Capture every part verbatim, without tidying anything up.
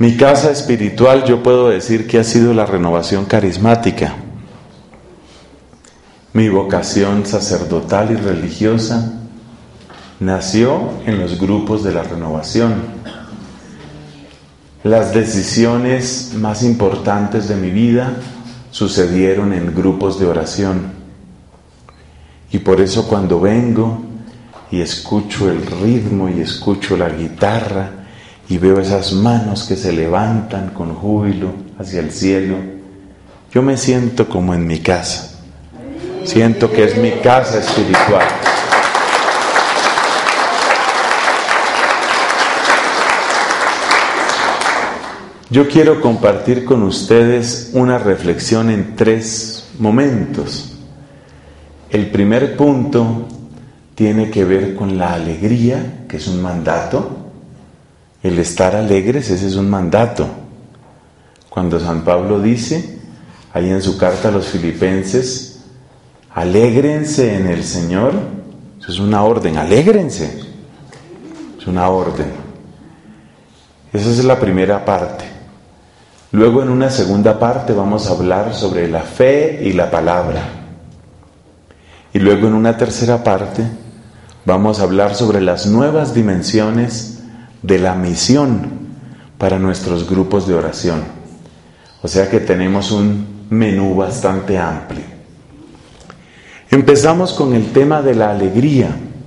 Mi casa espiritual, yo puedo decir que ha sido la renovación carismática. Mi vocación sacerdotal y religiosa nació en los grupos de la renovación. Las decisiones más importantes de mi vida sucedieron en grupos de oración. Y por eso cuando vengo y escucho el ritmo y escucho la guitarra y veo esas manos que se levantan con júbilo hacia el cielo, yo me siento como en mi casa. Siento que es mi casa espiritual. Yo quiero compartir con ustedes una reflexión en tres momentos. El primer punto tiene que ver con la alegría, que es un mandato. El estar alegres, ese es un mandato. Cuando San Pablo dice, ahí en su carta a los Filipenses, alégrense en el Señor, eso es una orden, alégrense, es una orden. Esa es la primera parte. Luego en una segunda parte vamos a hablar sobre la fe y la palabra. Y luego en una tercera parte vamos a hablar sobre las nuevas dimensiones de la misión para nuestros grupos de oración. O sea que tenemos un menú bastante amplio. Empezamos con el tema de la alegría.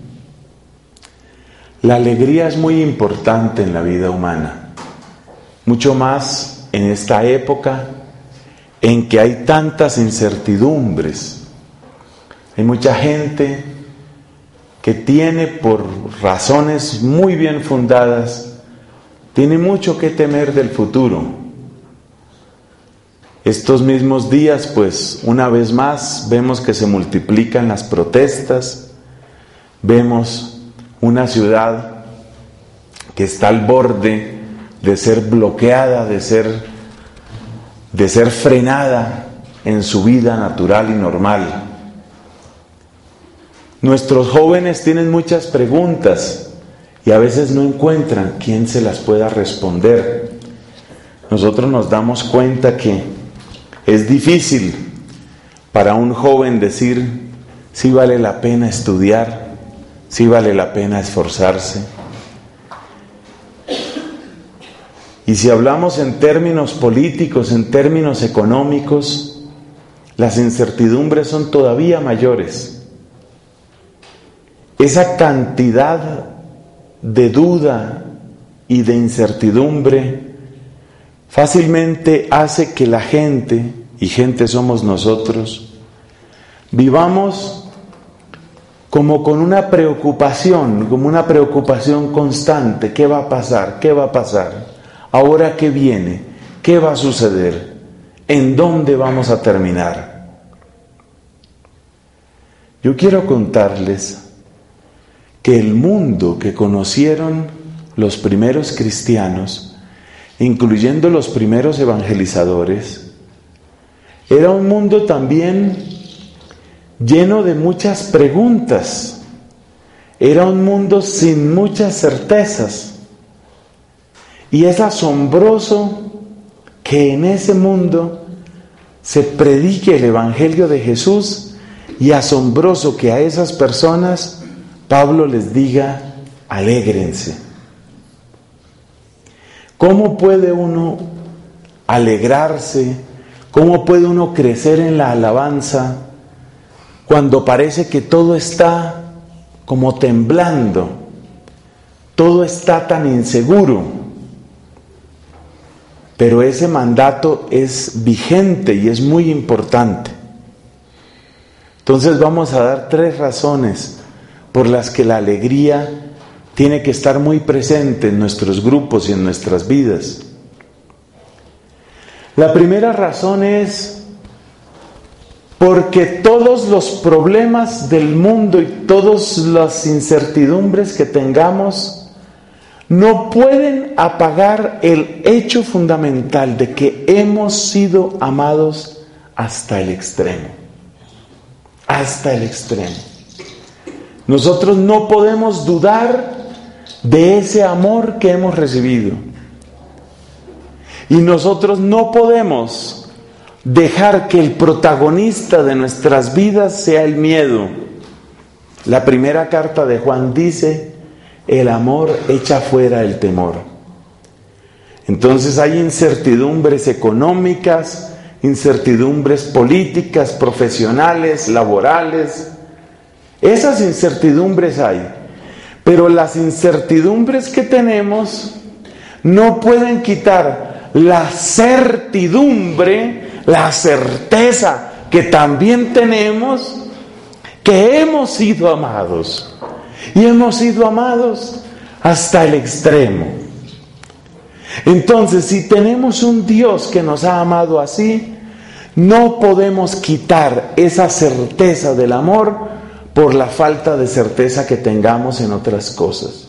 La alegría es muy importante en la vida humana, mucho más en esta época en que hay tantas incertidumbres. Hay mucha gente que tiene, por razones muy bien fundadas, tiene mucho que temer del futuro. Estos mismos días, pues, una vez más, vemos que se multiplican las protestas, vemos una ciudad que está al borde de ser bloqueada, de ser, de ser frenada en su vida natural y normal. Nuestros jóvenes tienen muchas preguntas y a veces no encuentran quien se las pueda responder. Nosotros nos damos cuenta que es difícil para un joven decir si vale la pena estudiar, si vale la pena esforzarse. Y si hablamos en términos políticos, en términos económicos, las incertidumbres son todavía mayores. Esa cantidad de duda y de incertidumbre fácilmente hace que la gente, y gente somos nosotros, vivamos como con una preocupación, como una preocupación constante. ¿Qué va a pasar? ¿Qué va a pasar? ¿Ahora qué viene? ¿Qué va a suceder? ¿En dónde vamos a terminar? Yo quiero contarles que el mundo que conocieron los primeros cristianos, incluyendo los primeros evangelizadores, era un mundo también lleno de muchas preguntas. Era un mundo sin muchas certezas. Y es asombroso que en ese mundo se predique el Evangelio de Jesús, y asombroso que a esas personas Pablo les diga, alégrense. ¿Cómo puede uno alegrarse? ¿Cómo puede uno crecer en la alabanza cuando parece que todo está como temblando? Todo está tan inseguro. Pero ese mandato es vigente y es muy importante. Entonces vamos a dar tres razones por las que la alegría tiene que estar muy presente en nuestros grupos y en nuestras vidas. La primera razón es porque todos los problemas del mundo y todas las incertidumbres que tengamos no pueden apagar el hecho fundamental de que hemos sido amados hasta el extremo. Hasta el extremo. Nosotros no podemos dudar de ese amor que hemos recibido. Y nosotros no podemos dejar que el protagonista de nuestras vidas sea el miedo. La primera carta de Juan dice, el amor echa fuera el temor. Entonces hay incertidumbres económicas, incertidumbres políticas, profesionales, laborales. Esas incertidumbres hay. Pero las incertidumbres que tenemos no pueden quitar la certidumbre, la certeza que también tenemos que hemos sido amados. Y hemos sido amados hasta el extremo. Entonces, si tenemos un Dios que nos ha amado así, no podemos quitar esa certeza del amor por la falta de certeza que tengamos en otras cosas.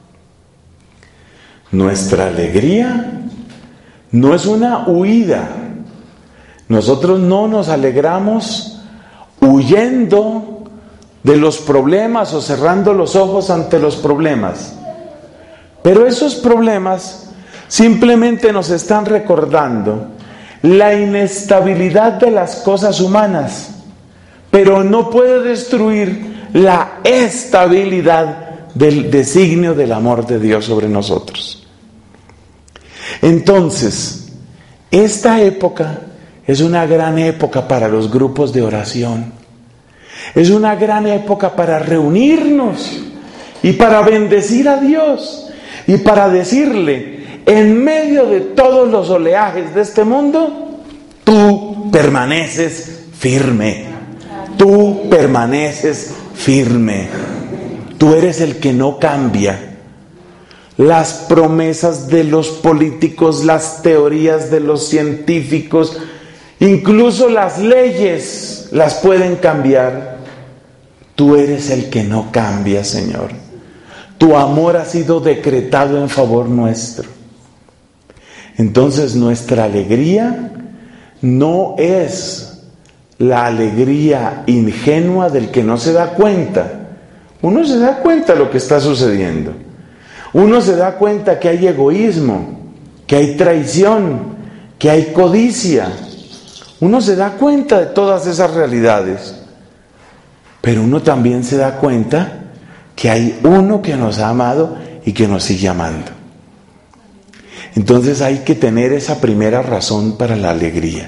Nuestra alegría no es una huida. Nosotros no nos alegramos huyendo de los problemas o cerrando los ojos ante los problemas. Pero esos problemas simplemente nos están recordando la inestabilidad de las cosas humanas, pero no puede destruir la estabilidad del designio del amor de Dios sobre nosotros. Entonces, esta época es una gran época para los grupos de oración. Es una gran época para reunirnos y para bendecir a Dios y para decirle, en medio de todos los oleajes de este mundo, tú permaneces firme. Tú permaneces firme. Tú eres el que no cambia. Las promesas de los políticos, las teorías de los científicos, incluso las leyes las pueden cambiar. Tú eres el que no cambia, Señor. Tu amor ha sido decretado en favor nuestro. Entonces nuestra alegría no es la alegría ingenua del que no se da cuenta. Uno se da cuenta de lo que está sucediendo. Uno se da cuenta que hay egoísmo, que hay traición, que hay codicia. Uno se da cuenta de todas esas realidades. Pero uno también se da cuenta que hay uno que nos ha amado y que nos sigue amando. Entonces hay que tener esa primera razón para la alegría.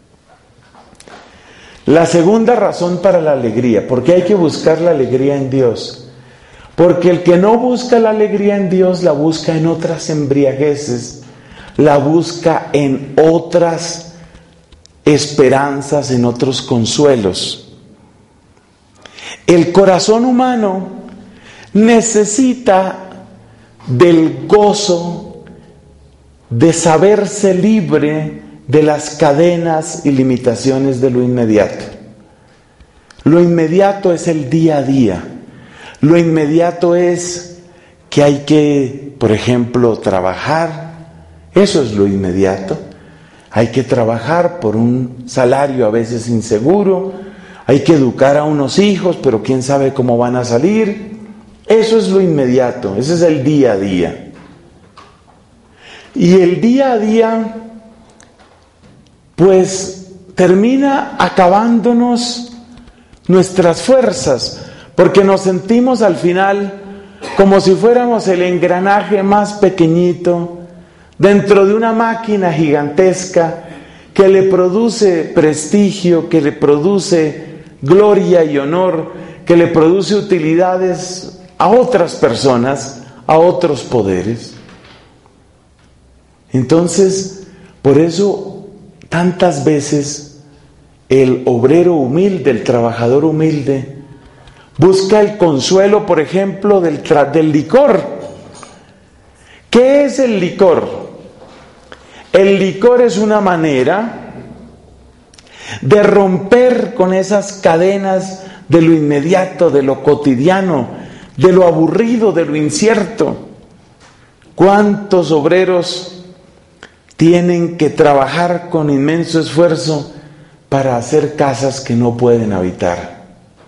La segunda razón para la alegría, ¿por qué hay que buscar la alegría en Dios? Porque el que no busca la alegría en Dios la busca en otras embriagueces, la busca en otras esperanzas, en otros consuelos. El corazón humano necesita del gozo de saberse libre de las cadenas y limitaciones de lo inmediato. Lo inmediato es el día a día. Lo inmediato es que hay que, por ejemplo, trabajar. Eso es lo inmediato. Hay que trabajar por un salario a veces inseguro. Hay que educar a unos hijos, pero quién sabe cómo van a salir. Eso es lo inmediato. Ese es el día a día. Y el día a día, pues, termina acabándonos nuestras fuerzas, porque nos sentimos al final como si fuéramos el engranaje más pequeñito dentro de una máquina gigantesca que le produce prestigio, que le produce gloria y honor, que le produce utilidades a otras personas, a otros poderes. Entonces, por eso tantas veces el obrero humilde, el trabajador humilde, busca el consuelo, por ejemplo, del, tra- del licor. ¿Qué es el licor? El licor es una manera de romper con esas cadenas de lo inmediato, de lo cotidiano, de lo aburrido, de lo incierto. ¿Cuántos obreros tienen que trabajar con inmenso esfuerzo para hacer casas que no pueden habitar?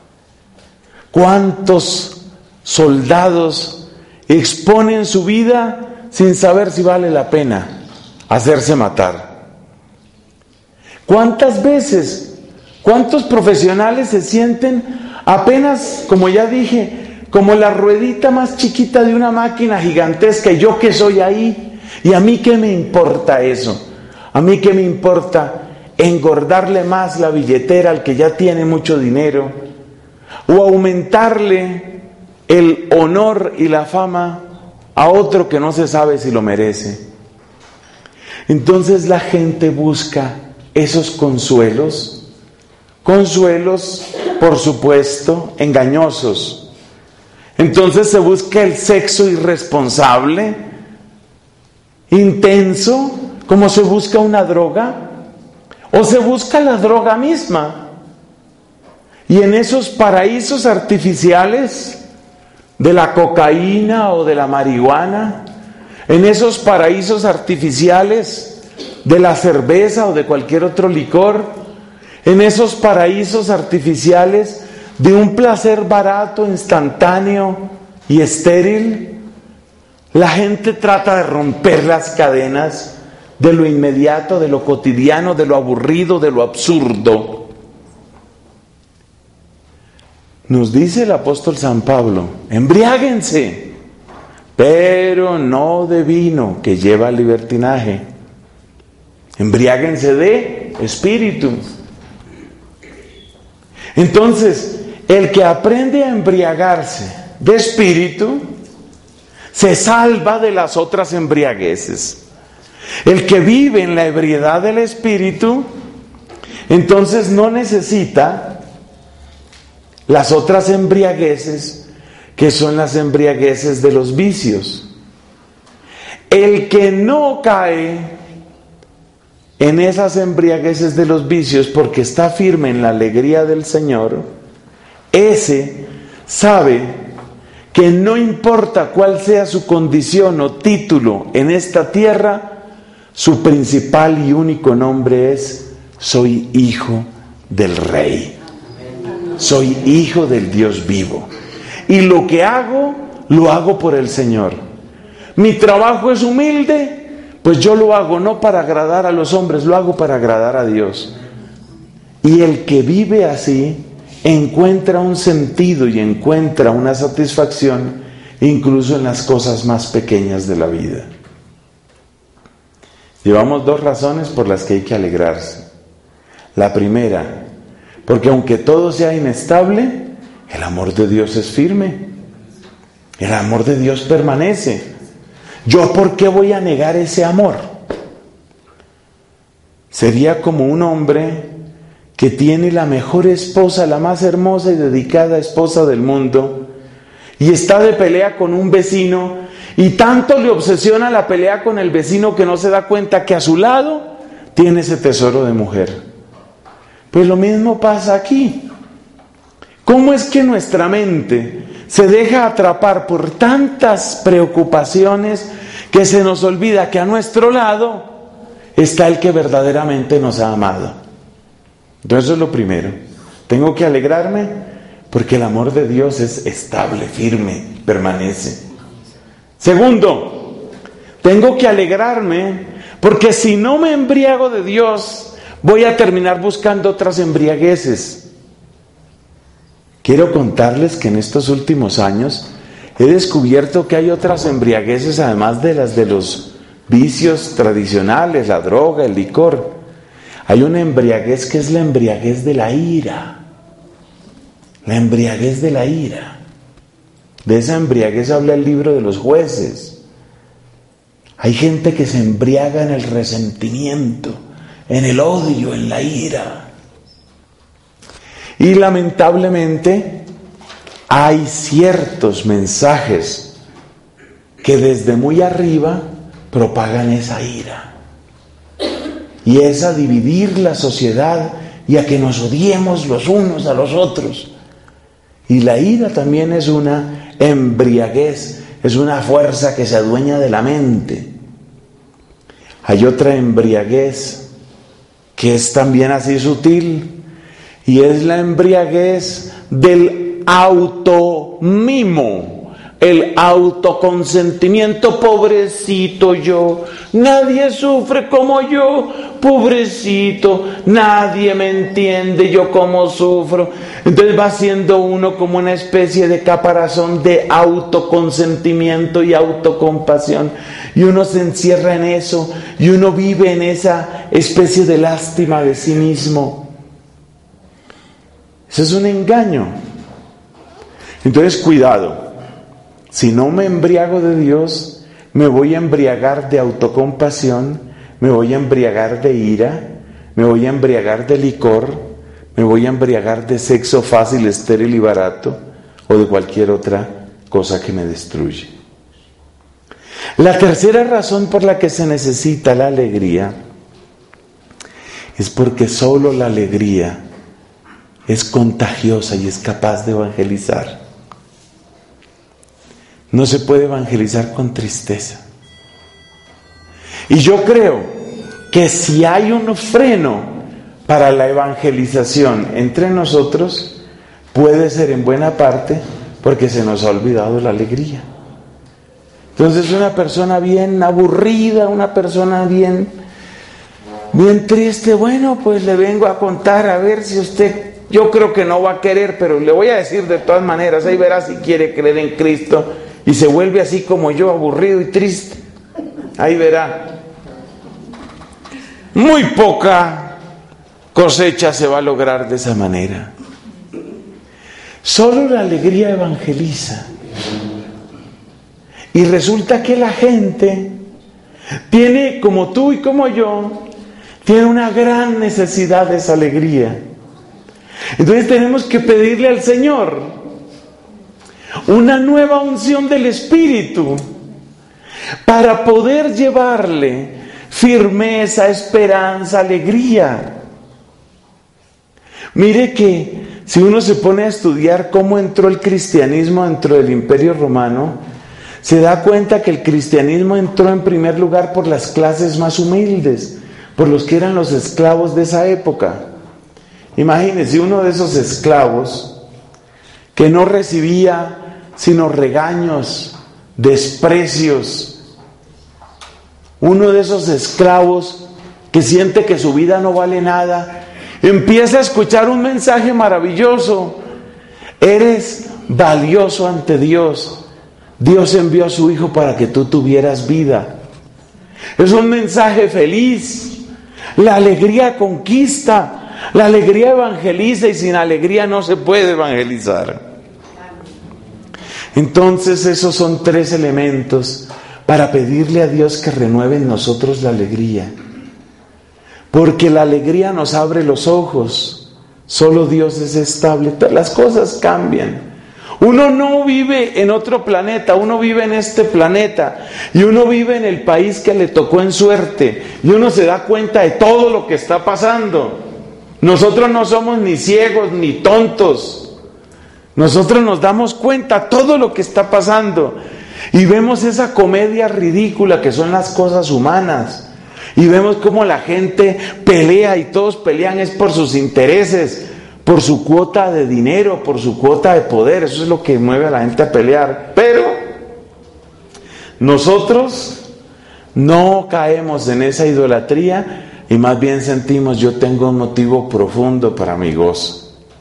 ¿Cuántos soldados exponen su vida sin saber si vale la pena? hacerse matar. ¿Cuántas veces, cuántos profesionales se sienten apenas, como ya dije, como la ruedita más chiquita de una máquina gigantesca, y yo que soy ahí, y a mí qué me importa eso? A mí qué me importa engordarle más la billetera al que ya tiene mucho dinero, o aumentarle el honor y la fama a otro que no se sabe si lo merece. Entonces la gente busca esos consuelos, consuelos, por supuesto, engañosos. Entonces se busca el sexo irresponsable, intenso, como se busca una droga, o se busca la droga misma. Y en esos paraísos artificiales de la cocaína o de la marihuana, en esos paraísos artificiales de la cerveza o de cualquier otro licor, en esos paraísos artificiales de un placer barato, instantáneo y estéril, la gente trata de romper las cadenas de lo inmediato, de lo cotidiano, de lo aburrido, de lo absurdo. Nos dice el apóstol San Pablo: embriáguense, pero no de vino, que lleva al libertinaje. Embriáguense de espíritu. Entonces, el que aprende a embriagarse de espíritu se salva de las otras embriagueces. El que vive en la ebriedad del espíritu, entonces no necesita las otras embriagueces, que son las embriagueces de los vicios. El que no cae en esas embriagueces de los vicios porque está firme en la alegría del Señor, ese sabe que no importa cuál sea su condición o título en esta tierra, su principal y único nombre es: soy hijo del Rey, soy hijo del Dios vivo, y lo que hago, lo hago por el Señor. Mi trabajo es humilde, pues yo lo hago no para agradar a los hombres, lo hago para agradar a Dios. Y el que vive así encuentra un sentido y encuentra una satisfacción incluso en las cosas más pequeñas de la vida. Llevamos dos razones por las que hay que alegrarse. La primera, porque aunque todo sea inestable, el amor de Dios es firme. El amor de Dios permanece. ¿Yo por qué voy a negar ese amor? Sería como un hombre que tiene la mejor esposa, la más hermosa y dedicada esposa del mundo, y está de pelea con un vecino, y tanto le obsesiona la pelea con el vecino que no se da cuenta que a su lado tiene ese tesoro de mujer. Pues lo mismo pasa aquí. ¿Cómo es que nuestra mente se deja atrapar por tantas preocupaciones que se nos olvida que a nuestro lado está el que verdaderamente nos ha amado? Entonces eso es lo primero. Tengo que alegrarme porque el amor de Dios es estable, firme, permanece. Segundo, tengo que alegrarme porque si no me embriago de Dios, voy a terminar buscando otras embriagueces. Quiero contarles que en estos últimos años he descubierto que hay otras embriagueces además de las de los vicios tradicionales, la droga, el licor. Hay una embriaguez que es la embriaguez de la ira. La embriaguez de la ira. De esa embriaguez habla el libro de los Jueces. Hay gente que se embriaga en el resentimiento, en el odio, en la ira. Y lamentablemente hay ciertos mensajes que desde muy arriba propagan esa ira. Y es a dividir la sociedad y a que nos odiemos los unos a los otros. Y la ira también es una embriaguez, es una fuerza que se adueña de la mente. Hay otra embriaguez que es también así sutil, y es la embriaguez del automimo, el autoconsentimiento, pobrecito yo, nadie sufre como yo, pobrecito, nadie me entiende yo cómo sufro. Entonces va siendo uno como una especie de caparazón de autoconsentimiento y autocompasión, y uno se encierra en eso, y uno vive en esa especie de lástima de sí mismo. Eso es un engaño. Entonces cuidado. Si no me embriago de Dios, me voy a embriagar de autocompasión, me voy a embriagar de ira, me voy a embriagar de licor, me voy a embriagar de sexo fácil, estéril y barato, o de cualquier otra cosa que me destruye. La tercera razón por la que se necesita la alegría es porque solo la alegría es contagiosa y es capaz de evangelizar. No se puede evangelizar con tristeza. Y yo creo que si hay un freno para la evangelización entre nosotros, puede ser en buena parte porque se nos ha olvidado la alegría. Entonces una persona bien aburrida, una persona bien, bien triste, bueno, pues le vengo a contar a ver si usted, yo creo que no va a querer, pero le voy a decir de todas maneras, ahí verá si quiere creer en Cristo. Y se vuelve así como yo, aburrido y triste. Ahí verá. Muy poca cosecha se va a lograr de esa manera. Solo la alegría evangeliza. Y resulta que la gente tiene, como tú y como yo, tiene una gran necesidad de esa alegría. Entonces tenemos que pedirle al Señor una nueva unción del Espíritu para poder llevarle firmeza, esperanza, alegría. Mire que si uno se pone a estudiar cómo entró el cristianismo dentro del Imperio Romano, se da cuenta que el cristianismo entró en primer lugar por las clases más humildes, por los que eran los esclavos de esa época. Imagínense uno de esos esclavos que no recibía sino regaños, desprecios. Uno de esos esclavos que siente que su vida no vale nada, empieza a escuchar un mensaje maravilloso. Eres valioso ante Dios. Dios envió a su Hijo para que tú tuvieras vida. Es un mensaje feliz. La alegría conquista, la alegría evangeliza, y sin alegría no se puede evangelizar. Entonces esos son tres elementos para pedirle a Dios que renueve en nosotros la alegría. Porque la alegría nos abre los ojos. Solo Dios es estable. Las cosas cambian. Uno no vive en otro planeta, uno vive en este planeta. Y uno vive en el país que le tocó en suerte. Y uno se da cuenta de todo lo que está pasando. Nosotros no somos ni ciegos ni tontos. Nosotros nos damos cuenta de todo lo que está pasando y vemos esa comedia ridícula que son las cosas humanas, y vemos cómo la gente pelea, y todos pelean es por sus intereses, por su cuota de dinero, por su cuota de poder. Eso es lo que mueve a la gente a pelear. Pero nosotros no caemos en esa idolatría y más bien sentimos: yo tengo un motivo profundo para mi gozo.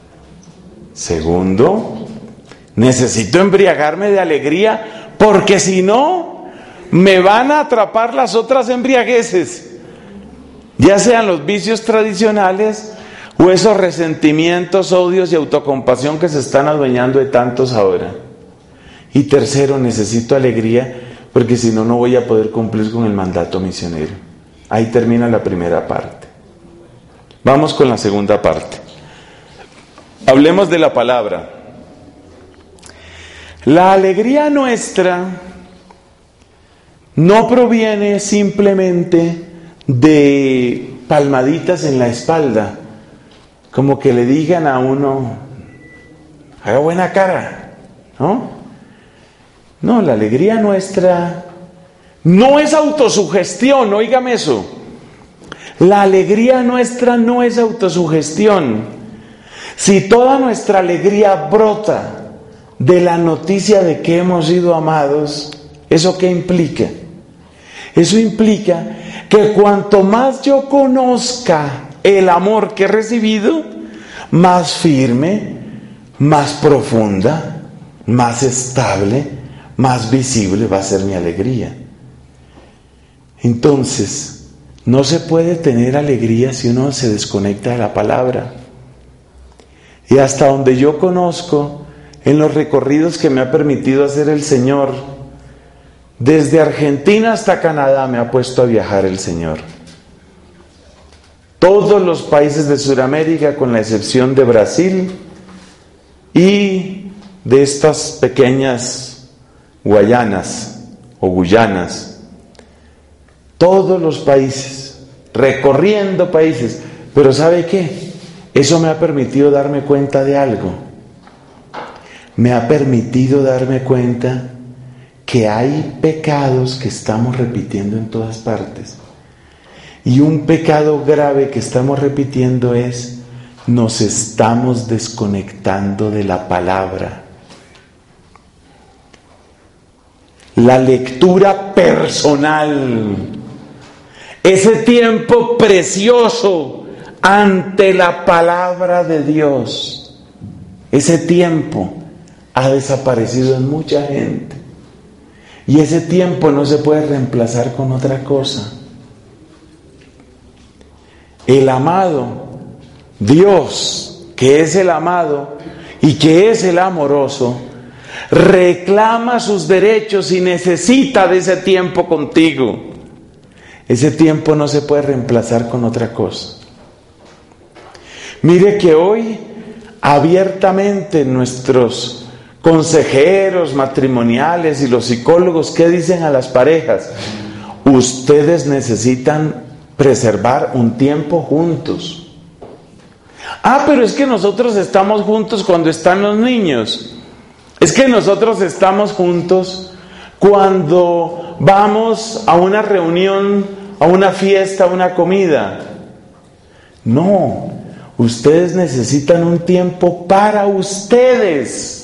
Segundo, necesito embriagarme de alegría, porque si no, me van a atrapar las otras embriagueces, ya sean los vicios tradicionales o esos resentimientos, odios y autocompasión que se están adueñando de tantos ahora. Y tercero, necesito alegría, porque si no, no voy a poder cumplir con el mandato misionero. Ahí termina la primera parte. Vamos con la segunda parte. Hablemos de la palabra. La alegría nuestra no proviene simplemente de palmaditas en la espalda, como que le digan a uno: haga buena cara, ¿no? No, la alegría nuestra no es autosugestión, óigame eso. La alegría nuestra no es autosugestión. Si toda nuestra alegría brota de la noticia de que hemos sido amados, ¿eso qué implica? Eso implica que cuanto más yo conozca el amor que he recibido, más firme, más profunda, más estable, más visible va a ser mi alegría. Entonces, no se puede tener alegría si uno se desconecta de la palabra. Y hasta donde yo conozco, en los recorridos que me ha permitido hacer el Señor, desde Argentina hasta Canadá me ha puesto a viajar el Señor. Todos los países de Sudamérica, con la excepción de Brasil y de estas pequeñas Guayanas o Guyanas, todos los países, recorriendo países. Pero ¿sabe qué? Eso me ha permitido darme cuenta de algo. Me ha permitido darme cuenta que hay pecados que estamos repitiendo en todas partes. Y un pecado grave que estamos repitiendo es: nos estamos desconectando de la palabra. La lectura personal, ese tiempo precioso ante la palabra de Dios, ese tiempo ha desaparecido en mucha gente. Y ese tiempo no se puede reemplazar con otra cosa. El amado, Dios, que es el amado y que es el amoroso, reclama sus derechos y necesita de ese tiempo contigo. Ese tiempo no se puede reemplazar con otra cosa. Mire que hoy abiertamente nuestros consejeros matrimoniales y los psicólogos, ¿qué dicen a las parejas? Ustedes necesitan preservar un tiempo juntos. Ah, pero es que nosotros estamos juntos cuando están los niños. Es que nosotros estamos juntos cuando vamos a una reunión, a una fiesta, a una comida. No, ustedes necesitan un tiempo para ustedes.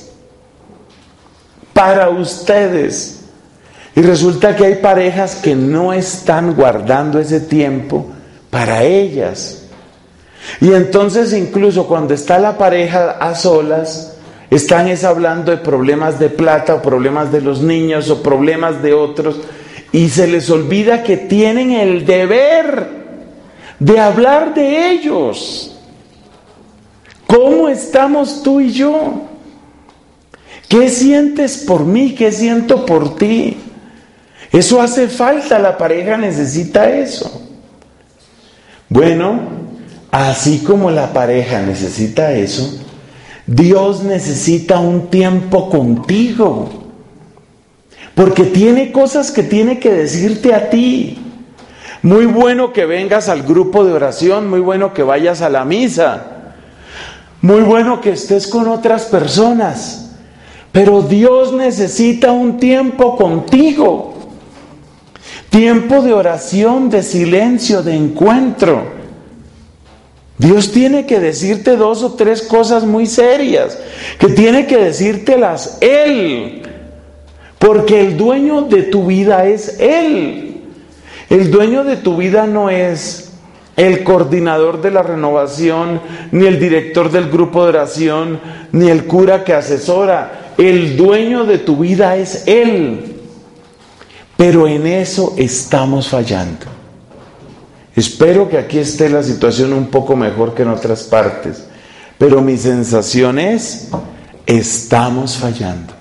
Para ustedes. Y resulta que hay parejas que no están guardando ese tiempo para ellas. Y entonces incluso cuando está la pareja a solas, están es hablando de problemas de plata o problemas de los niños o problemas de otros, y se les olvida que tienen el deber de hablar de ellos. ¿Cómo estamos tú y yo? ¿Qué sientes por mí? ¿Qué siento por ti? Eso hace falta, la pareja necesita eso. Bueno, así como la pareja necesita eso, Dios necesita un tiempo contigo, porque tiene cosas que tiene que decirte a ti. Muy bueno que vengas al grupo de oración, muy bueno que vayas a la misa, muy bueno que estés con otras personas. Pero Dios necesita un tiempo contigo, tiempo de oración, de silencio, de encuentro. Dios tiene que decirte dos o tres cosas muy serias, que tiene que decírtelas Él, porque el dueño de tu vida es Él. El dueño de tu vida no es el coordinador de la renovación, ni el director del grupo de oración, ni el cura que asesora. El dueño de tu vida es Él. Pero en eso estamos fallando. Espero que aquí esté la situación un poco mejor que en otras partes. Pero mi sensación es, estamos fallando.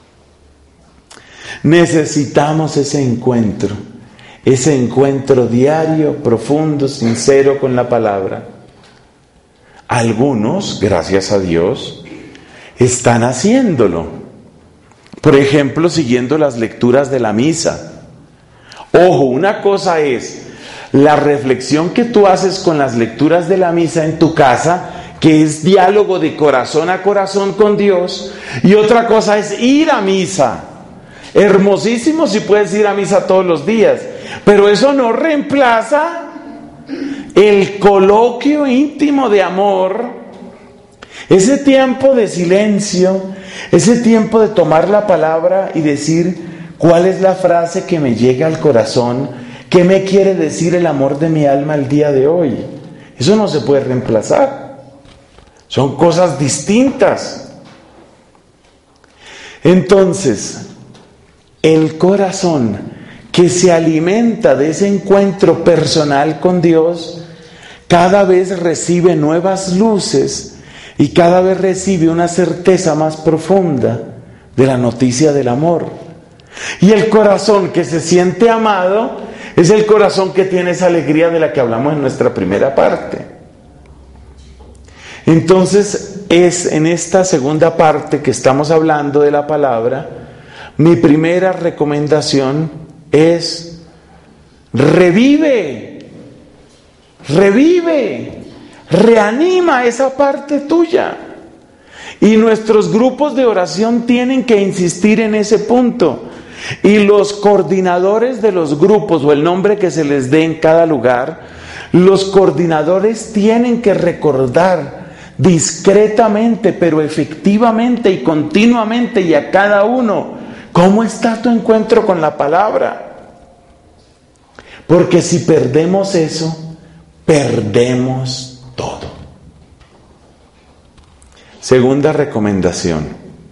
Necesitamos ese encuentro. Ese encuentro diario, profundo, sincero con la palabra. Algunos, gracias a Dios, están haciéndolo. Por ejemplo, siguiendo las lecturas de la misa. Ojo, una cosa es la reflexión que tú haces con las lecturas de la misa en tu casa, que es diálogo de corazón a corazón con Dios, y otra cosa es ir a misa. Hermosísimo si puedes ir a misa todos los días, pero eso no reemplaza el coloquio íntimo de amor, ese tiempo de silencio, Ese tiempo de tomar la palabra y decir cuál es la frase que me llega al corazón, qué me quiere decir el amor de mi alma el día de hoy. Eso no se puede reemplazar. Son cosas distintas. Entonces, el corazón que se alimenta de ese encuentro personal con Dios, cada vez recibe nuevas luces y cada vez recibe una certeza más profunda de la noticia del amor. Y el corazón que se siente amado es el corazón que tiene esa alegría de la que hablamos en nuestra primera parte. Entonces, es en esta segunda parte que estamos hablando de la palabra, mi primera recomendación es: revive, revive, reanima esa parte tuya. Y nuestros grupos de oración tienen que insistir en ese punto. Y los coordinadores de los grupos, o el nombre que se les dé en cada lugar, los coordinadores tienen que recordar discretamente, pero efectivamente y continuamente, y a cada uno, ¿cómo está tu encuentro con la palabra? Porque si perdemos eso, perdemos todo. Segunda recomendación: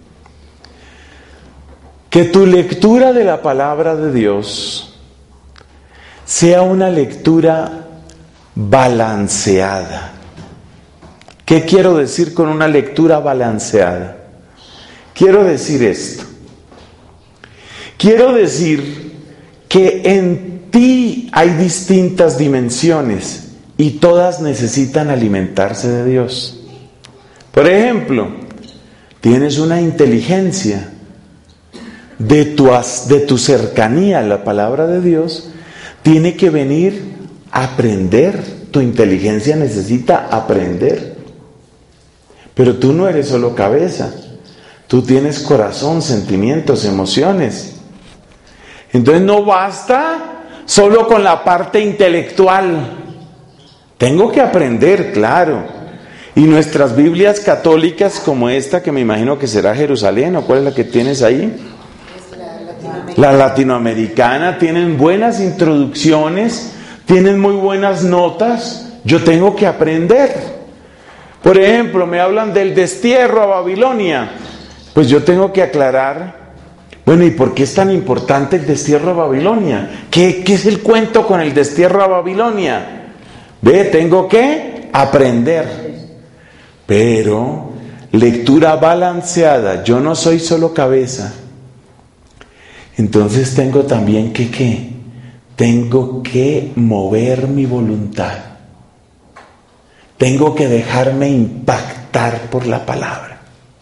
que tu lectura de la palabra de Dios sea una lectura balanceada. ¿Qué quiero decir con una lectura balanceada? Quiero decir esto. Quiero decir que en ti hay distintas dimensiones y todas necesitan alimentarse de Dios. Por ejemplo, tienes una inteligencia de tu, de tu cercanía a la palabra de Dios, tiene que venir a aprender. Tu inteligencia necesita aprender. Pero tú no eres solo cabeza, tú tienes corazón, sentimientos, emociones. Entonces no basta solo con la parte intelectual. Tengo que aprender, claro. Y nuestras Biblias católicas, como esta, que me imagino que será Jerusalén, ¿o cuál es la que tienes ahí? La latinoamericana. La latinoamericana, tienen buenas introducciones, tienen muy buenas notas. Yo tengo que aprender. Por ejemplo, me hablan del destierro a Babilonia. Pues yo tengo que aclarar, bueno, ¿y por qué es tan importante el destierro a Babilonia? ¿Qué, qué es el cuento con el destierro a Babilonia? Ve, tengo que aprender. Pero, lectura balanceada, yo no soy solo cabeza. Entonces tengo también que, ¿qué? Tengo que mover mi voluntad. Tengo que dejarme impactar por la palabra.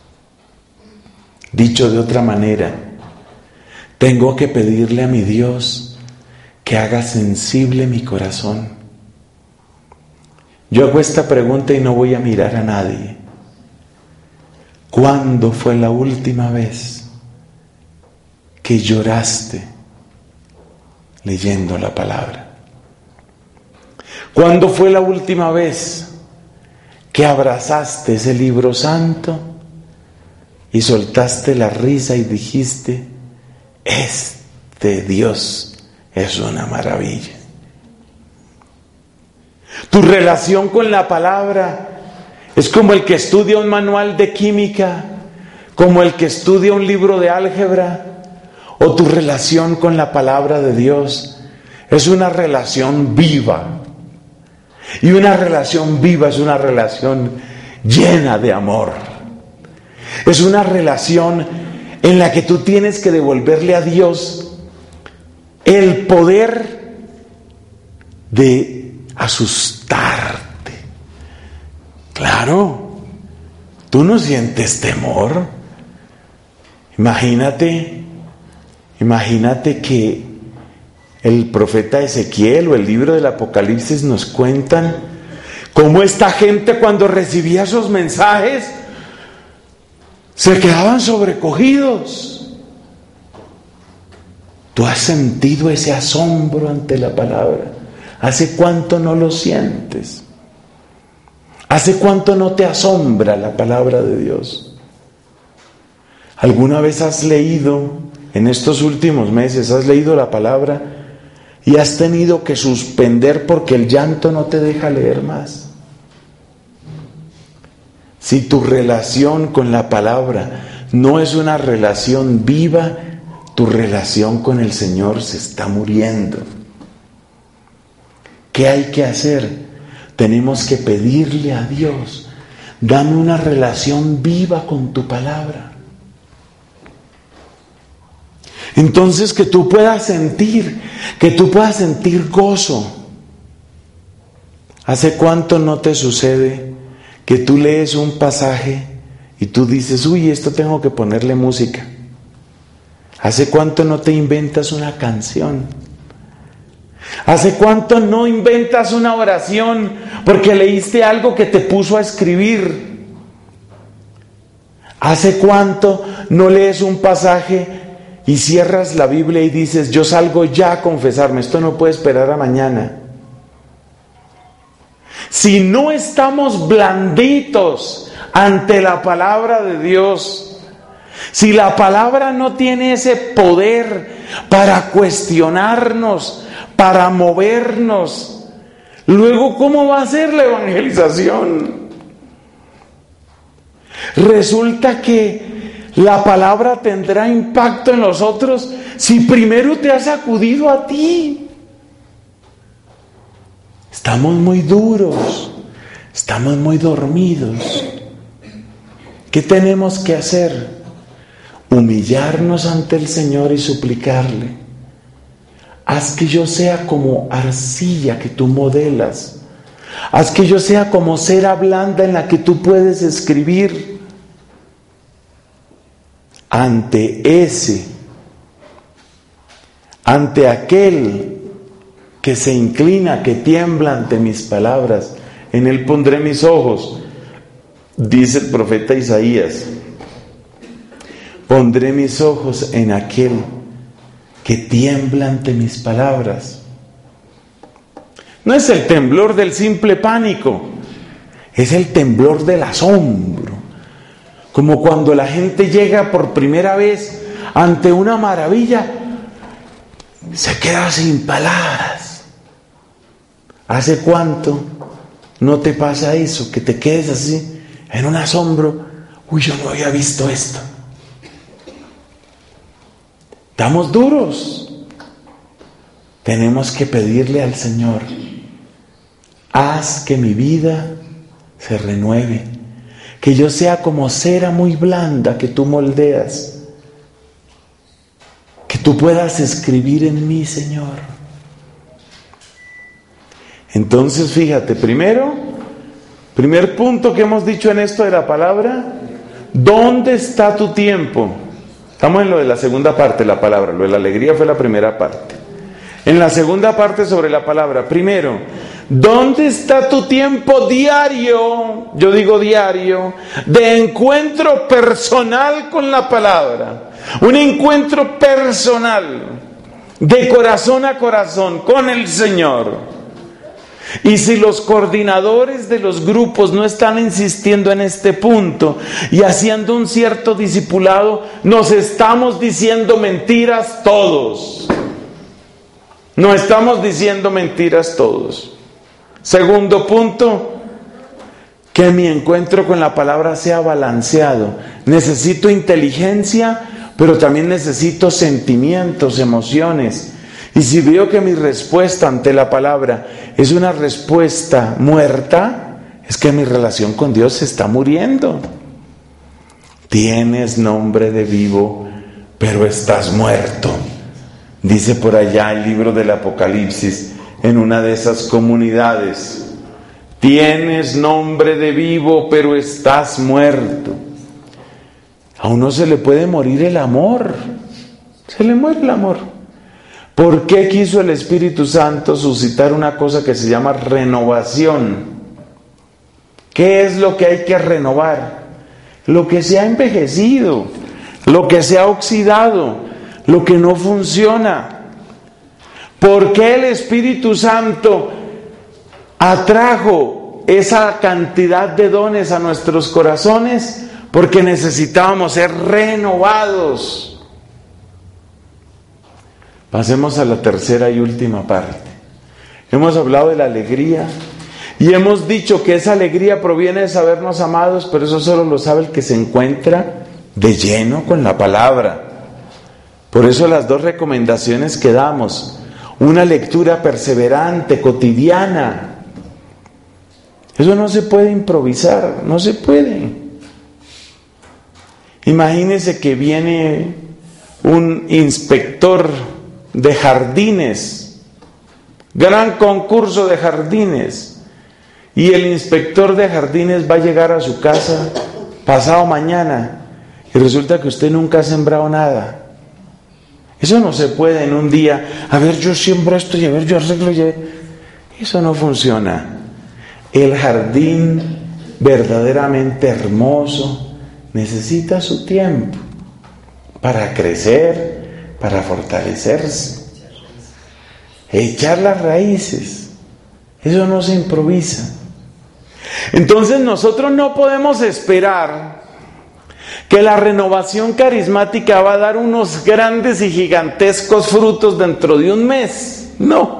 Dicho de otra manera, tengo que pedirle a mi Dios que haga sensible mi corazón. Yo hago esta pregunta y no voy a mirar a nadie. ¿Cuándo fue la última vez que lloraste leyendo la palabra? ¿Cuándo fue la última vez que abrazaste ese libro santo y soltaste la risa y dijiste: este Dios es una maravilla? Tu relación con la palabra es como el que estudia un manual de química, como el que estudia un libro de álgebra, o tu relación con la palabra de Dios es una relación viva. Y una relación viva es una relación llena de amor. Es una relación en la que tú tienes que devolverle a Dios el poder de asustarte. Claro, tú no sientes temor. Imagínate, imagínate que el profeta Ezequiel o el libro del Apocalipsis nos cuentan cómo esta gente, cuando recibía esos mensajes, se quedaban sobrecogidos. ¿Tú has sentido ese asombro ante la palabra? ¿Hace cuánto no lo sientes? ¿Hace cuánto no te asombra la palabra de Dios? ¿Alguna vez has leído, en estos últimos meses, has leído la palabra y has tenido que suspender porque el llanto no te deja leer más? Si tu relación con la palabra no es una relación viva, tu relación con el Señor se está muriendo. ¿Qué hay que hacer? Tenemos que pedirle a Dios, dame una relación viva con tu palabra. Entonces que tú puedas sentir, que tú puedas sentir gozo. ¿Hace cuánto no te sucede que tú lees un pasaje y tú dices, uy, esto tengo que ponerle música? ¿Hace cuánto no te inventas una canción? ¿Hace cuánto no inventas una oración porque leíste algo que te puso a escribir? ¿Hace cuánto no lees un pasaje y cierras la Biblia y dices, yo salgo ya a confesarme, esto no puede esperar a mañana? Si no estamos blanditos ante la palabra de Dios, si la palabra no tiene ese poder para cuestionarnos, para movernos, luego ¿cómo va a ser la evangelización? Resulta que la palabra tendrá impacto en los otros si primero te has sacudido a ti. Estamos muy duros, estamos muy dormidos. ¿Qué tenemos que hacer? Humillarnos ante el Señor y suplicarle: haz que yo sea como arcilla que tú modelas, haz que yo sea como cera blanda en la que tú puedes escribir. Ante ese, ante aquel que se inclina, que tiembla ante mis palabras, en él pondré mis ojos, dice el profeta Isaías. Pondré mis ojos en aquel que tiembla ante mis palabras. No es el temblor del simple pánico, es el temblor del asombro. Como cuando la gente llega por primera vez ante una maravilla, se queda sin palabras. ¿Hace cuánto no te pasa eso? Que te quedes así, en un asombro. Uy, yo no había visto esto. Estamos duros. Tenemos que pedirle al Señor: haz que mi vida se renueve, que yo sea como cera muy blanda que tú moldeas, que tú puedas escribir en mí, Señor. Entonces, fíjate, primero, primer punto que hemos dicho en esto de la palabra: ¿dónde está tu tiempo? Estamos en lo de la segunda parte de la palabra. Lo de la alegría fue la primera parte. En la segunda parte sobre la palabra, primero, ¿dónde está tu tiempo diario? Yo digo diario, de encuentro personal con la palabra. Un encuentro personal, de corazón a corazón, con el Señor. Y si los coordinadores de los grupos no están insistiendo en este punto y haciendo un cierto discipulado, nos estamos diciendo mentiras todos. No estamos diciendo mentiras todos. Segundo punto, que mi encuentro con la palabra sea balanceado. Necesito inteligencia, pero también necesito sentimientos, emociones. Y si veo que mi respuesta ante la palabra es una respuesta muerta, es que mi relación con Dios se está muriendo. Tienes nombre de vivo, pero estás muerto. Dice por allá el libro del Apocalipsis, en una de esas comunidades: tienes nombre de vivo, pero estás muerto. A uno se le puede morir el amor, se le muere el amor. ¿Por qué quiso el Espíritu Santo suscitar una cosa que se llama renovación? ¿Qué es lo que hay que renovar? Lo que se ha envejecido, lo que se ha oxidado, lo que no funciona. ¿Por qué el Espíritu Santo atrajo esa cantidad de dones a nuestros corazones? porque necesitábamos ser renovados. Pasemos a la tercera y última parte. Hemos hablado de la alegría y hemos dicho que esa alegría proviene de sabernos amados, pero eso solo lo sabe el que se encuentra de lleno con la palabra. Por eso las dos recomendaciones que damos: una lectura perseverante, cotidiana. Eso no se puede improvisar, no se puede. Imagínese que viene un inspector de jardines, gran concurso de jardines, y el inspector de jardines va a llegar a su casa pasado mañana y resulta que usted nunca ha sembrado nada. Eso no se puede en un día. A ver, yo siembro esto y a ver, yo arreglo. Y... eso no funciona. El jardín verdaderamente hermoso necesita su tiempo para crecer, para fortalecerse, echar las raíces. Eso no se improvisa. Entonces nosotros no podemos esperar que la renovación carismática va a dar unos grandes y gigantescos frutos dentro de un mes. No.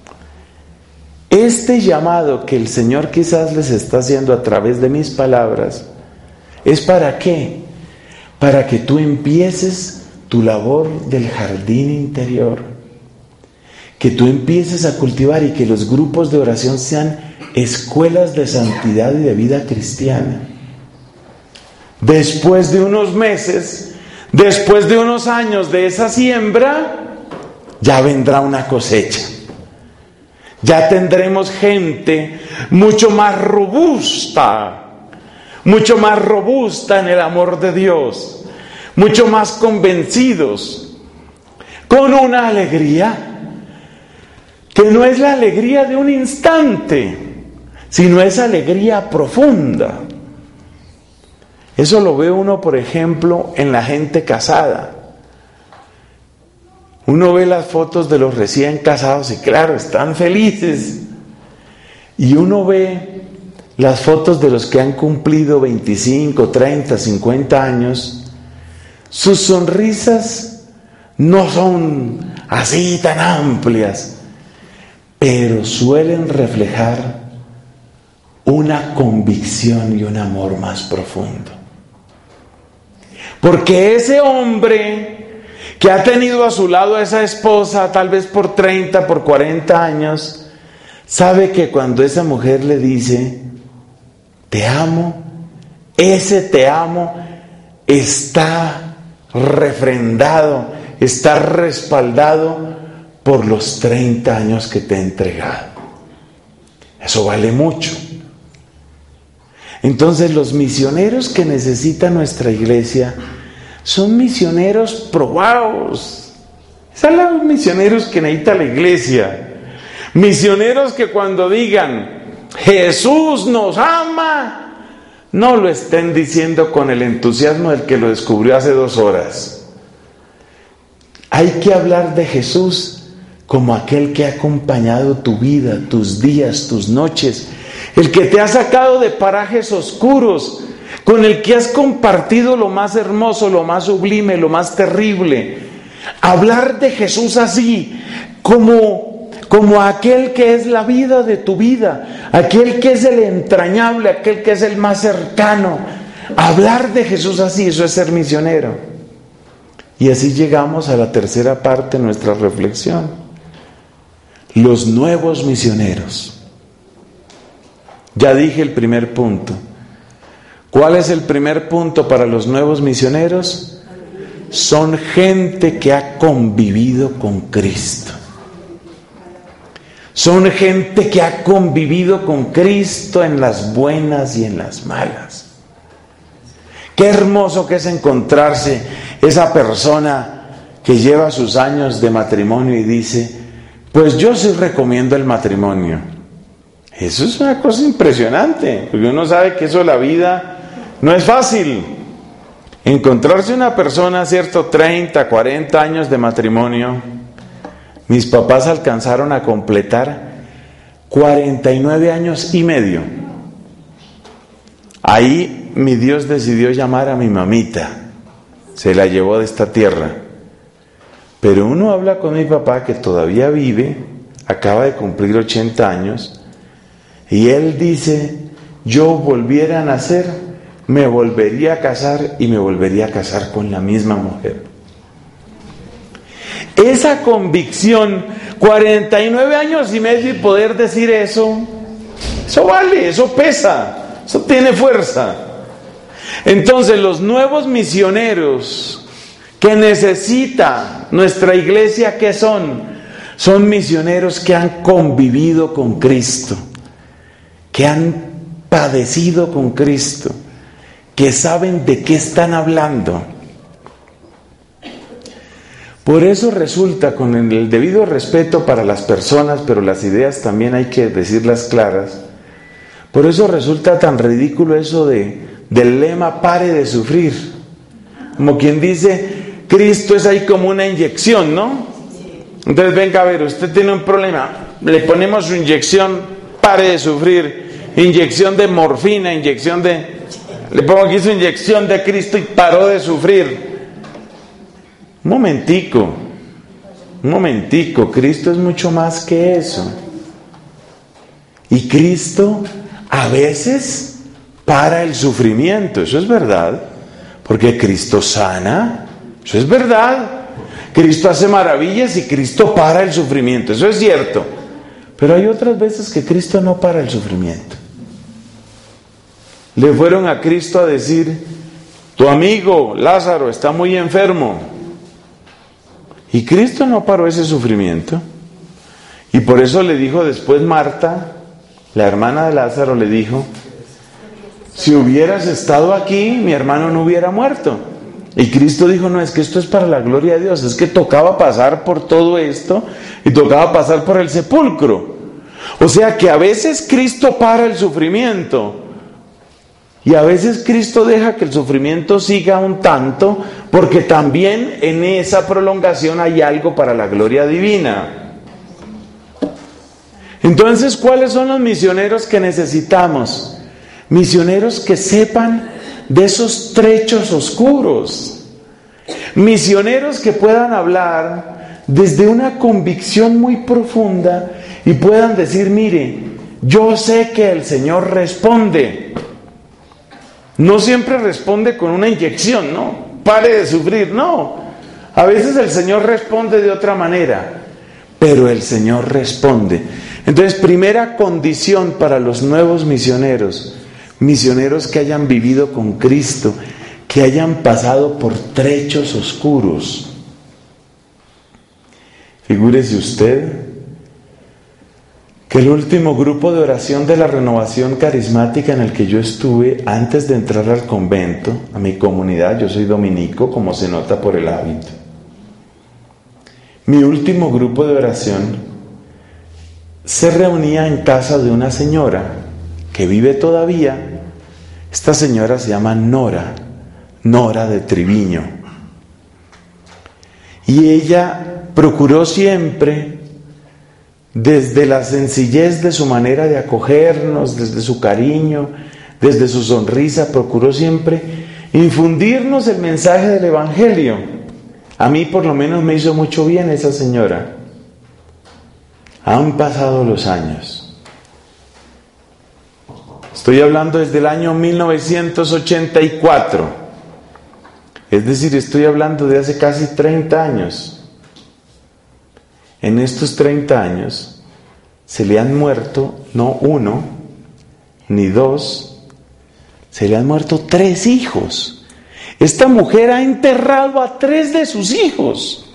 Este llamado que el Señor quizás les está haciendo a través de mis palabras, ¿es para qué? Para que tú empieces tu labor del jardín interior, que tú empieces a cultivar y que los grupos de oración sean escuelas de santidad y de vida cristiana. Después de unos meses, después de unos años de esa siembra, ya vendrá una cosecha. Ya tendremos gente mucho más robusta, mucho más robusta en el amor de Dios, mucho más convencidos, con una alegría que no es la alegría de un instante, sino es alegría profunda. Eso lo ve uno, por ejemplo, en la gente casada. Uno ve las fotos de los recién casados y claro, están felices. Y uno ve las fotos de los que han cumplido veinticinco, treinta, cincuenta años. Sus sonrisas no son así tan amplias, pero suelen reflejar una convicción y un amor más profundo. Porque ese hombre que ha tenido a su lado a esa esposa, tal vez por treinta, por cuarenta años, sabe que cuando esa mujer le dice, te amo, ese te amo está refrendado, está respaldado por los treinta años que te he entregado. Eso vale mucho. Entonces los misioneros que necesita nuestra iglesia son misioneros probados. Son los misioneros que necesita la iglesia. Misioneros que cuando digan Jesús nos ama, no lo estén diciendo con el entusiasmo del que lo descubrió hace dos horas. Hay que hablar de Jesús como aquel que ha acompañado tu vida, tus días, tus noches, el que te ha sacado de parajes oscuros, con el que has compartido lo más hermoso, lo más sublime, lo más terrible. Hablar de Jesús así, como, como aquel que es la vida de tu vida, aquel que es el entrañable, aquel que es el más cercano. Hablar de Jesús así, eso es ser misionero. Y así llegamos a la tercera parte de nuestra reflexión. Los nuevos misioneros. Ya dije el primer punto. ¿Cuál es el primer punto para los nuevos misioneros? Son gente que ha convivido con Cristo. Son gente que ha convivido con Cristo en las buenas y en las malas. Qué hermoso que es encontrarse esa persona que lleva sus años de matrimonio y dice, pues yo sí recomiendo el matrimonio. Eso es una cosa impresionante, porque uno sabe que eso de la vida no es fácil. Encontrarse una persona, cierto, treinta, cuarenta años de matrimonio. Mis papás alcanzaron a completar cuarenta y nueve años y medio. Ahí mi Dios decidió llamar a mi mamita, se la llevó de esta tierra. Pero uno habla con mi papá, que todavía vive, acaba de cumplir ochenta años, y él dice: yo volviera a nacer, me volvería a casar y me volvería a casar con la misma mujer. Esa convicción, cuarenta y nueve años y medio, y poder decir eso, eso vale, eso pesa, eso tiene fuerza. Entonces, los nuevos misioneros que necesita nuestra iglesia, ¿qué son? Son misioneros que han convivido con Cristo, que han padecido con Cristo, que saben de qué están hablando. Por eso resulta, con el debido respeto para las personas, pero las ideas también hay que decirlas claras, por eso resulta tan ridículo eso de, del lema "pare de sufrir". Como quien dice, Cristo es ahí como una inyección, ¿no? Entonces, venga a ver, usted tiene un problema, le ponemos su inyección, pare de sufrir, inyección de morfina, inyección de... Le pongo aquí su inyección de Cristo y paró de sufrir. Un momentico, un momentico, Cristo es mucho más que eso. Y Cristo a veces para el sufrimiento, eso es verdad, porque Cristo sana, eso es verdad. Cristo hace maravillas y Cristo para el sufrimiento, eso es cierto. Pero hay otras veces que Cristo no para el sufrimiento. Le fueron a Cristo a decir: tu amigo Lázaro está muy enfermo. Y Cristo no paró ese sufrimiento. Y por eso le dijo después Marta, la hermana de Lázaro, le dijo: si hubieras estado aquí, mi hermano no hubiera muerto. Y Cristo dijo: no, es que esto es para la gloria de Dios, es que tocaba pasar por todo esto y tocaba pasar por el sepulcro. O sea que a veces Cristo para el sufrimiento y a veces Cristo deja que el sufrimiento siga un tanto, porque también en esa prolongación hay algo para la gloria divina. Entonces, ¿cuáles son los misioneros que necesitamos? Misioneros que sepan de esos trechos oscuros. Misioneros que puedan hablar desde una convicción muy profunda y puedan decir: mire, yo sé que el Señor responde. No siempre responde con una inyección, ¿no? Pare de sufrir, no. A veces el Señor responde de otra manera, pero el Señor responde. Entonces, primera condición para los nuevos misioneros, misioneros que hayan vivido con Cristo, que hayan pasado por trechos oscuros. Figúrese usted que el último grupo de oración de la renovación carismática en el que yo estuve antes de entrar al convento, a mi comunidad, yo soy dominico, como se nota por el hábito. Mi último grupo de oración se reunía en casa de una señora que vive todavía. Esta señora se llama Nora, Nora de Triviño. Y ella procuró siempre, desde la sencillez de su manera de acogernos, desde su cariño, desde su sonrisa, procuró siempre infundirnos el mensaje del Evangelio. A mí por lo menos me hizo mucho bien esa señora. Han pasado los años. Estoy hablando desde el año mil novecientos ochenta y cuatro. Es decir, estoy hablando de hace casi treinta años. En estos treinta años se le han muerto no uno, ni dos, se le han muerto tres hijos. Esta mujer ha enterrado a tres de sus hijos.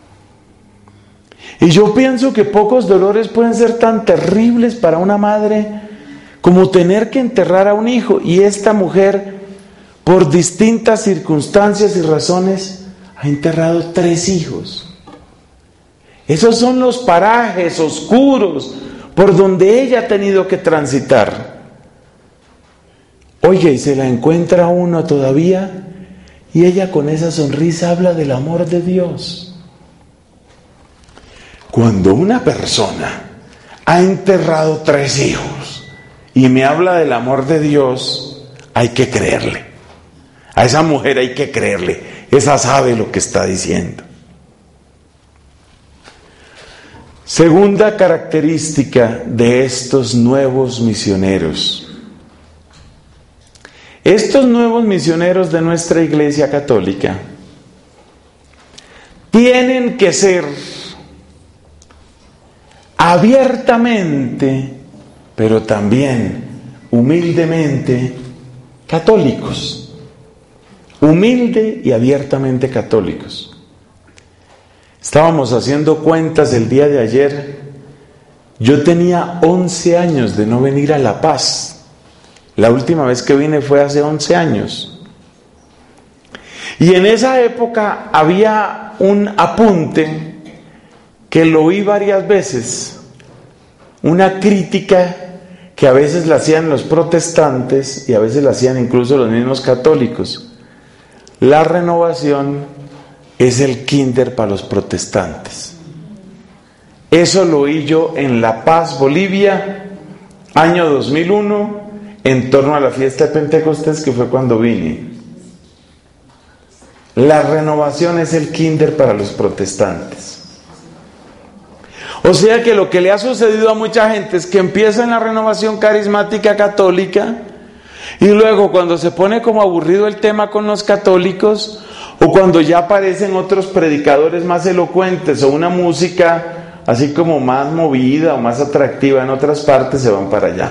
Y yo pienso que pocos dolores pueden ser tan terribles para una madre como tener que enterrar a un hijo. Y esta mujer, por distintas circunstancias y razones, ha enterrado tres hijos. Esos son los parajes oscuros por donde ella ha tenido que transitar. Oye, y se la encuentra uno todavía, y ella con esa sonrisa habla del amor de Dios. Cuando una persona ha enterrado tres hijos y me habla del amor de Dios, hay que creerle. A esa mujer hay que creerle. Esa sabe lo que está diciendo. Segunda característica de estos nuevos misioneros. Estos nuevos misioneros de nuestra Iglesia Católica tienen que ser abiertamente, pero también humildemente católicos. Humilde y abiertamente católicos. Estábamos haciendo cuentas el día de ayer. Yo tenía once años de no venir a La Paz. La última vez que vine fue hace once años. Y en esa época había un apunte que lo oí varias veces. Una crítica que a veces la hacían los protestantes y a veces la hacían incluso los mismos católicos. La renovación es el kinder para los protestantes. Eso lo oí yo en La Paz, Bolivia, año dos mil uno, en torno a la fiesta de Pentecostés, que fue cuando vine. La renovación es el kinder para los protestantes. O sea que lo que le ha sucedido a mucha gente es que empieza en la renovación carismática católica y luego cuando se pone como aburrido el tema con los católicos, o cuando ya aparecen otros predicadores más elocuentes o una música así como más movida o más atractiva en otras partes, se van para allá.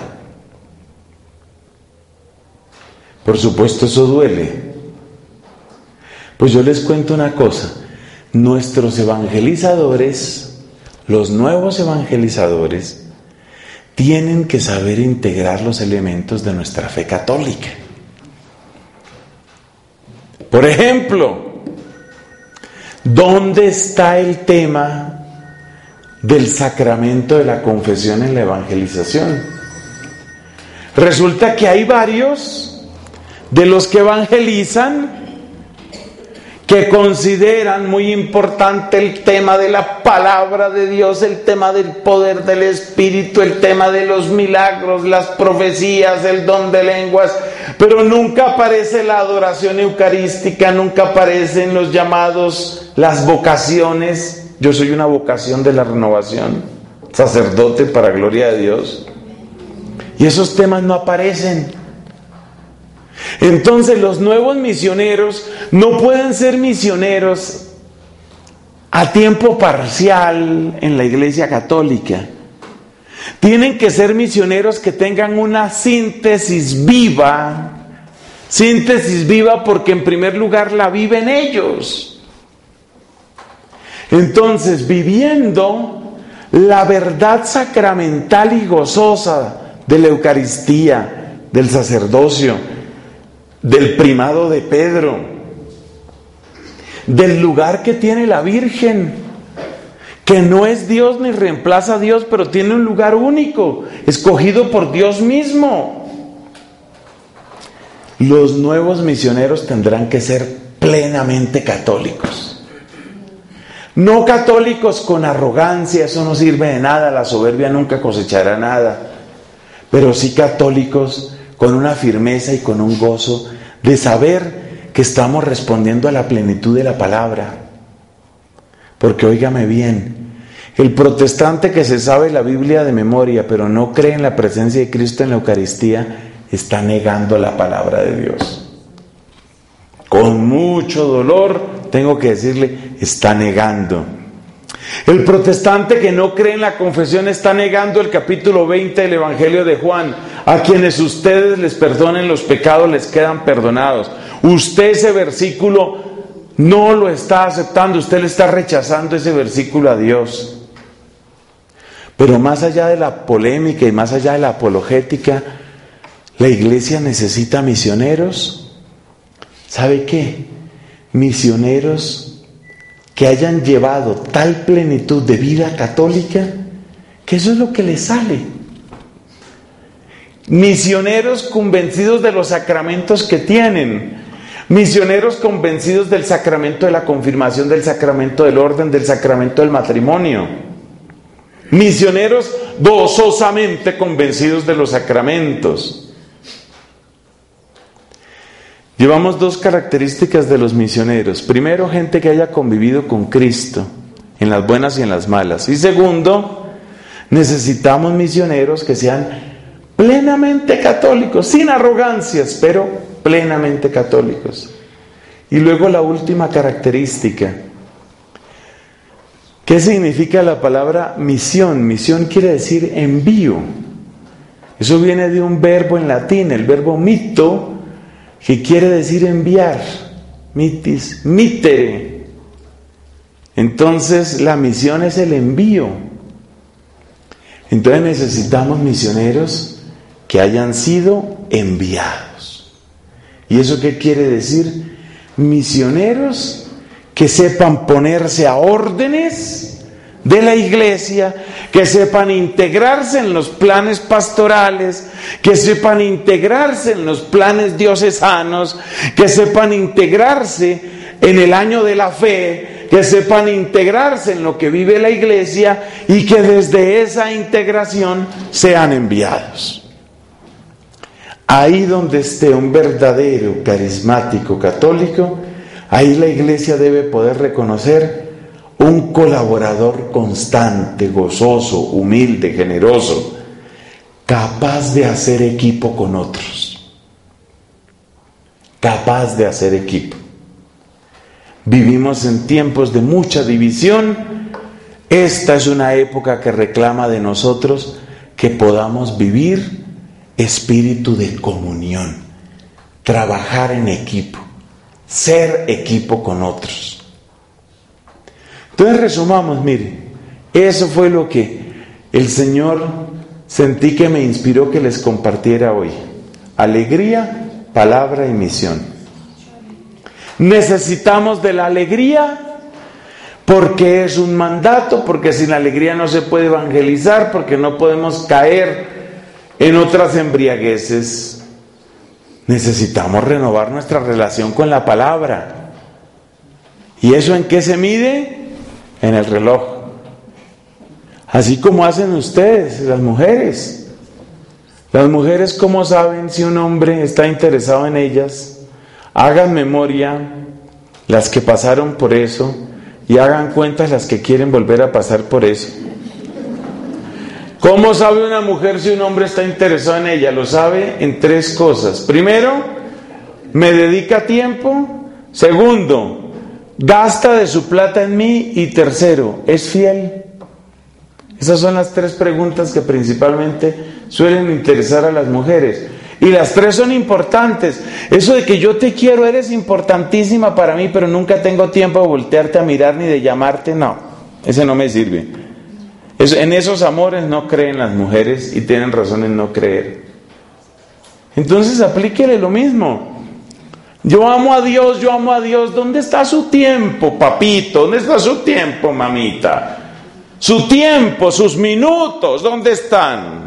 Por supuesto, eso duele. Pues yo les cuento una cosa. Nuestros evangelizadores, los nuevos evangelizadores, tienen que saber integrar los elementos de nuestra fe católica. Por ejemplo, ¿dónde está el tema del sacramento de la confesión en la evangelización? Resulta que hay varios de los que evangelizan que consideran muy importante el tema de la palabra de Dios, el tema del poder del Espíritu, el tema de los milagros, las profecías, el don de lenguas, pero nunca aparece la adoración eucarística, nunca aparecen los llamados, las vocaciones. Yo soy una vocación de la renovación, sacerdote para gloria de Dios, y esos temas no aparecen. Entonces los nuevos misioneros no pueden ser misioneros a tiempo parcial en la Iglesia Católica. Tienen que ser misioneros que tengan una síntesis viva, síntesis viva porque en primer lugar la viven ellos. Entonces, viviendo la verdad sacramental y gozosa de la Eucaristía, del sacerdocio, del primado de Pedro, del lugar que tiene la Virgen, que no es Dios ni reemplaza a Dios, pero tiene un lugar único, escogido por Dios mismo. Los nuevos misioneros tendrán que ser plenamente católicos. No católicos con arrogancia, eso no sirve de nada, la soberbia nunca cosechará nada, pero sí católicos con una firmeza y con un gozo de saber que estamos respondiendo a la plenitud de la palabra. Porque óigame bien, el protestante que se sabe la Biblia de memoria, pero no cree en la presencia de Cristo en la Eucaristía, está negando la palabra de Dios. Con mucho dolor, tengo que decirle, está negando. El protestante que no cree en la confesión está negando el capítulo veinte del Evangelio de Juan. A quienes ustedes les perdonen los pecados les quedan perdonados. Usted ese versículo no lo está aceptando, usted le está rechazando ese versículo a Dios. Pero más allá de la polémica y más allá de la apologética, la Iglesia necesita misioneros. ¿Sabe qué? Misioneros que hayan llevado tal plenitud de vida católica que eso es lo que les sale. Misioneros convencidos de los sacramentos que tienen, misioneros convencidos del sacramento de la confirmación, del sacramento del orden, del sacramento del matrimonio, misioneros gozosamente convencidos de los sacramentos. Llevamos dos características de los misioneros. Primero, gente que haya convivido con Cristo, en las buenas y en las malas. Y segundo, necesitamos misioneros que sean plenamente católicos, sin arrogancias, pero plenamente católicos. Y luego la última característica. ¿Qué significa la palabra misión? Misión quiere decir envío. Eso viene de un verbo en latín, el verbo mito, que quiere decir enviar. Mitis, mitere. Entonces la misión es el envío. Entonces necesitamos misioneros que hayan sido enviados. ¿Y eso qué quiere decir? Misioneros que sepan ponerse a órdenes de la iglesia, que sepan integrarse en los planes pastorales, que sepan integrarse en los planes diocesanos, que sepan integrarse en el año de la fe, que sepan integrarse en lo que vive la iglesia y que desde esa integración sean enviados. Ahí donde esté un verdadero carismático católico, ahí la iglesia debe poder reconocer un colaborador constante, gozoso, humilde, generoso, capaz de hacer equipo con otros. Capaz de hacer equipo. Vivimos en tiempos de mucha división. Esta es una época que reclama de nosotros que podamos vivir espíritu de comunión, trabajar en equipo, ser equipo con otros. Entonces resumamos, mire, eso fue lo que el Señor sentí que me inspiró que les compartiera hoy. Alegría, palabra y misión. Necesitamos de la alegría porque es un mandato, porque sin alegría no se puede evangelizar, porque no podemos caer en otras embriagueces. Necesitamos renovar nuestra relación con la palabra. ¿Y eso en qué se mide? En el reloj. Así como hacen ustedes, las mujeres. Las mujeres, ¿cómo saben si un hombre está interesado en ellas? Hagan memoria las que pasaron por eso y hagan cuentas las que quieren volver a pasar por eso. ¿Cómo sabe una mujer si un hombre está interesado en ella? Lo sabe en tres cosas. Primero, me dedica tiempo. Segundo, gasta de su plata en mí. Y tercero, ¿es fiel? Esas son las tres preguntas que principalmente suelen interesar a las mujeres. Y las tres son importantes. Eso de que yo te quiero, eres importantísima para mí, pero nunca tengo tiempo de voltearte a mirar ni de llamarte, no. Ese no me sirve. Eso, en esos amores no creen las mujeres y tienen razón en no creer. Entonces aplíquele lo mismo. Yo amo a Dios, yo amo a Dios. ¿Dónde está su tiempo, papito? ¿Dónde está su tiempo, mamita? Su tiempo, sus minutos, ¿dónde están?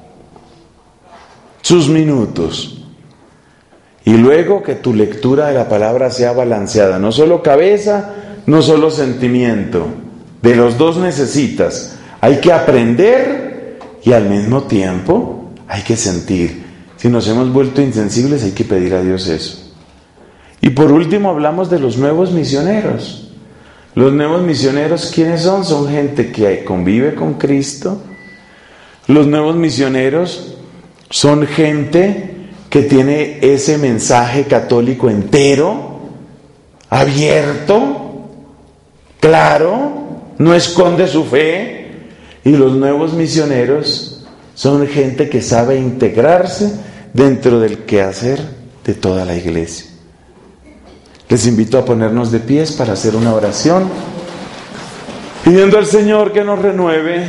Sus minutos. Y luego que tu lectura de la palabra sea balanceada, no solo cabeza, no solo sentimiento. De los dos necesitas. Hay que aprender y al mismo tiempo hay que sentir. Si nos hemos vuelto insensibles, hay que pedir a Dios eso. Y por último hablamos de los nuevos misioneros. Los nuevos misioneros, ¿quiénes son? Son gente que convive con Cristo. Los nuevos misioneros son gente que tiene ese mensaje católico entero, abierto, claro, no esconde su fe. Y los nuevos misioneros son gente que sabe integrarse dentro del quehacer de toda la iglesia. Les invito a ponernos de pies para hacer una oración, pidiendo al Señor que nos renueve.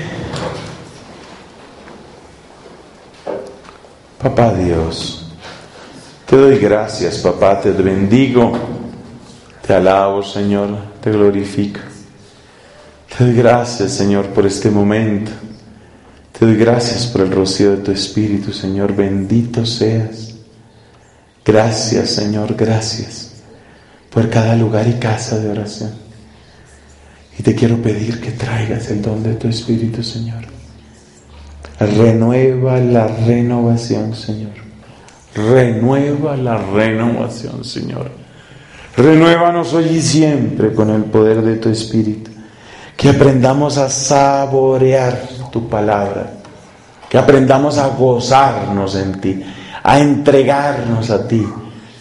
Papá Dios, te doy gracias, papá, te bendigo, te alabo, Señor, te glorifico. Te doy gracias, Señor, por este momento. Te doy gracias por el rocío de tu Espíritu, Señor, bendito seas. Gracias, Señor, gracias por cada lugar y casa de oración. Y te quiero pedir que traigas el don de tu Espíritu, Señor. Renueva la renovación, Señor. renueva la renovación, Señor. Renuévanos hoy y siempre con el poder de tu Espíritu. Que aprendamos a saborear tu palabra. Que aprendamos a gozarnos en ti, a entregarnos a ti.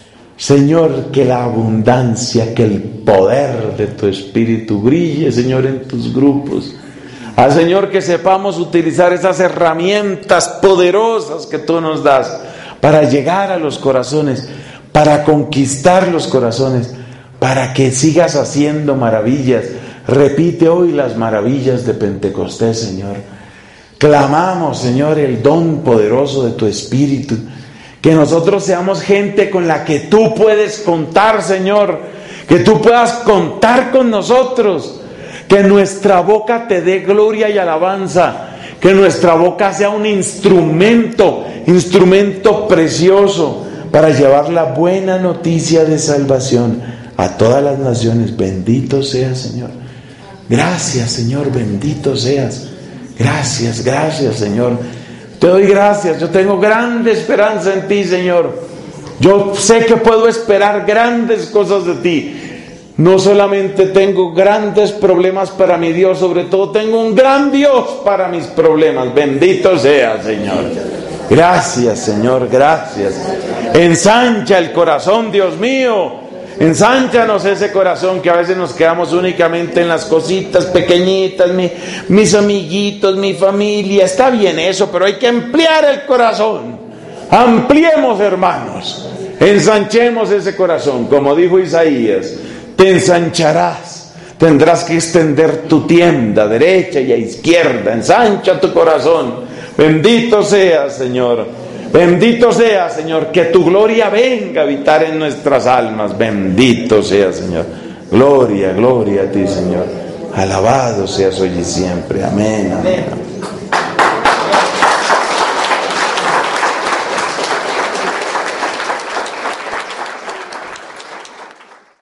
Señor, que la abundancia, que el poder de tu Espíritu brille, Señor, en tus grupos. Al Señor, que sepamos utilizar esas herramientas poderosas que tú nos das para llegar a los corazones, para conquistar los corazones, para que sigas haciendo maravillas. Repite hoy las maravillas de Pentecostés, Señor. Clamamos, Señor, el don poderoso de tu Espíritu. Que nosotros seamos gente con la que tú puedes contar, Señor. Que tú puedas contar con nosotros. Que nuestra boca te dé gloria y alabanza. Que nuestra boca sea un instrumento, instrumento precioso para llevar la buena noticia de salvación a todas las naciones. Bendito seas, Señor. Gracias, Señor, bendito seas. Gracias, gracias, Señor. Te doy gracias. Yo tengo grande esperanza en ti, Señor. Yo sé que puedo esperar grandes cosas de ti. No solamente tengo grandes problemas para mi Dios, sobre todo tengo un gran Dios para mis problemas. Bendito sea, Señor. Gracias, Señor, gracias. Ensancha el corazón, Dios mío. Ensánchanos ese corazón, que a veces nos quedamos únicamente en las cositas pequeñitas, mi, mis amiguitos, mi familia. Está bien eso, pero hay que ampliar el corazón. Ampliemos, hermanos. Ensanchemos ese corazón, como dijo Isaías. Te ensancharás, tendrás que extender tu tienda a derecha y a izquierda. Ensancha tu corazón. Bendito sea, Señor. Bendito sea, Señor, que tu gloria venga a habitar en nuestras almas. Bendito sea, Señor. Gloria, gloria a ti, Señor. Alabado seas hoy y siempre. Amén, amén.